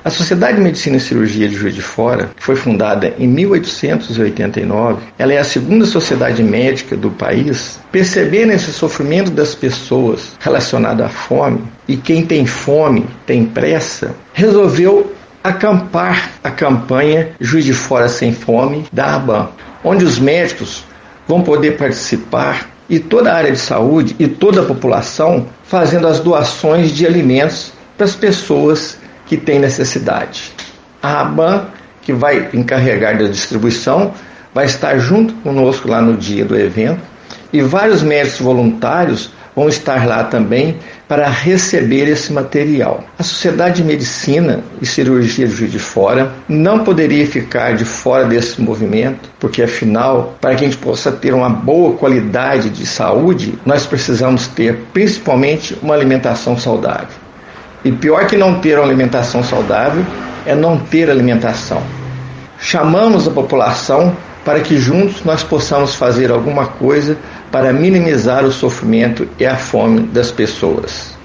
A Sociedade de Medicina e Cirurgia de Juiz de Fora, que foi fundada em 1889, ela é a segunda sociedade médica do país. Percebendo esse sofrimento das pessoas relacionado à fome, e quem tem fome tem pressa, resolveu acampar a campanha Juiz de Fora Sem Fome da ABAN, onde os médicos vão poder participar e toda a área de saúde e toda a população fazendo as doações de alimentos para as pessoas que têm necessidade. A ABAN, que vai encarregar da distribuição, vai estar junto conosco lá no dia do evento, e vários médicos voluntários vão estar lá também para receber esse material. A Sociedade de Medicina e Cirurgia de Juiz de Fora não poderia ficar de fora desse movimento, porque afinal, para que a gente possa ter uma boa qualidade de saúde, nós precisamos ter principalmente uma alimentação saudável. E pior que não ter uma alimentação saudável é não ter alimentação. Chamamos a população para que juntos nós possamos fazer alguma coisa para minimizar o sofrimento e a fome das pessoas.